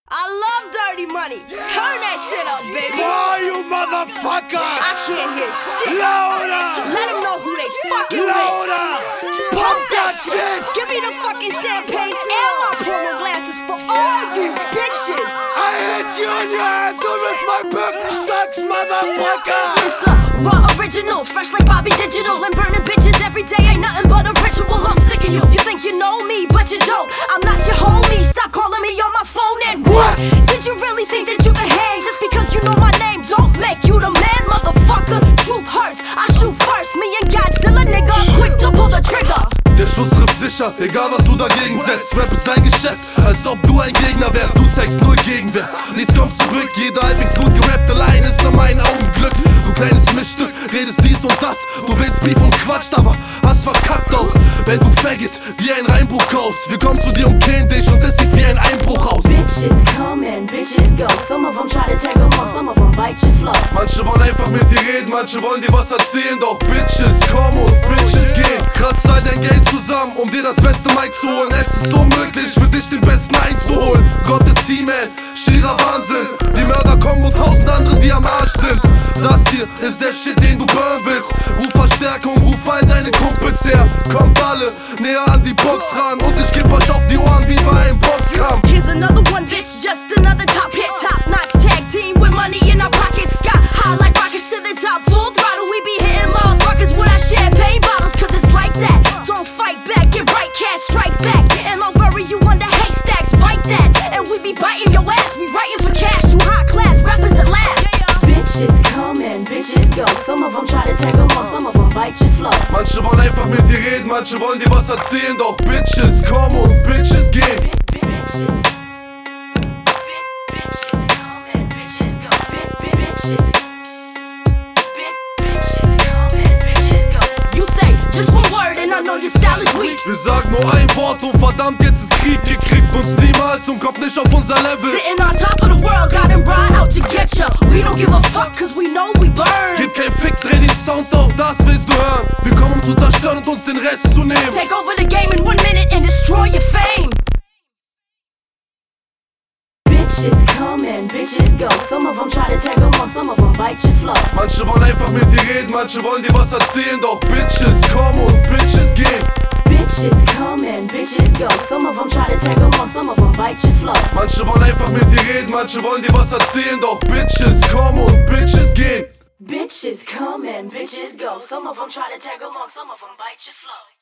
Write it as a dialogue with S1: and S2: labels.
S1: I love dirty money. Turn that shit up, baby.
S2: Boy, you motherfuckers!
S1: I can't hear shit.
S2: Louder!
S1: Let them know who they fucking with.
S2: Louder!
S1: Pump that shit. Give me the fucking champagne and my polo glasses for all you bitches.
S2: I hit you in your ass with my Birkenstocks, motherfucker!
S1: It's the raw original, fresh like Bobby Digital, and burning bitches every day ain't nothing but a ritual. I'm sick of you. You think you know me, but you don't. I'm not your homie. Stop calling me on my phone and
S2: what?
S1: Did you really think that you could hang just because you know my name? Don't make you the man, motherfucker. Truth hurts. I shoot first. Me and Godzilla, nigga, quick to pull the trigger.
S3: Der Schuss trifft sicher, egal was du dagegen setzt. Rap ist dein Geschäft, als ob du ein Gegner wärst. Du zeigst null Gegenwehr, nichts kommt zurück. Jeder halbwegs gut gerappte Line ist in meinen Augen Glück. Du kleines Mischstück, redest dies und das. Du willst Beef und quatscht, aber hast verkackt auch. Wenn du Faggot wie ein Reinbruch kaufst. Wir kommen zu dir und killen dich und es sieht wie ein Einbruch aus.
S1: Bitches come and bitches go. Some of them try to tag along, some of them bite your flow.
S3: Manche wollen einfach mit dir reden, manche wollen dir was erzählen. Doch Bitches kommen und Bitches gehen. Kratz all dein Geld zusammen, um dir das beste Mic zu holen. Es ist unmöglich für dich den besten einzuholen. Gott ist He-Man, schierer Wahnsinn. Die Mörder kommen und 1000 andere, die am Arsch sind. Das hier ist der Shit, den du burn willst. Ruf Verstärkung, ruf all deine Kumpels her. Kommt alle näher an die Box ran und ich geb euch auf die Ohren wie bei einem Boxkampf.
S1: Here's another one, bitch, just another top hit, top-notch tag team with money in our pockets. Sky high like rockets to the top, full throttle. We be hitting motherfuckers with our champagne bottles, cause it's like that. Don't fight back, get right, cash, strike back. And I'll bury you under haystacks, bite that. And we be biting your ass, we writing for cash. You high class, rappers at last. Bitches come and bitches go. Some of them try to tag along, some of them bite your flow.
S3: Manche wollen einfach mit dir reden, manche wollen dir was erzählen. Doch Bitches kommen und Bitches gehen.
S1: Bitches. Bitches come and bitches go. Bitches. Bitches come and bitches go. You say just one word and I know your style is weak.
S3: Wir sagen nur ein Wort und verdammt, jetzt ist Krieg. Ihr kriegt uns niemals und kommt nicht auf unser Level.
S1: Sitting on top of the world, got him right out to get ya. We don't give a fuck, cause we know we burn.
S3: Gib kein Fick, dreh den Sound auf, das willst du hören. Wir kommen, um zu zerstören und uns den Rest zu nehmen.
S1: Take over the game in 1 minute and destroy your fame. Bitches come and bitches go. Some of them try to tag along, some of them bite your flow.
S3: Manche wollen einfach mit dir reden, manche wollen dir was erzählen. Doch Bitches kommen und Bitches gehen.
S1: Bitches come and bitches go. Some of them try to tag along, some of them bite your flow.
S3: Manche wollen einfach mit dir reden, manche wollen dir was erzählen. Doch Bitches kommen und Bitches gehen.
S1: Bitches come and bitches go. Some of them try to tag along, some of them bite your flow.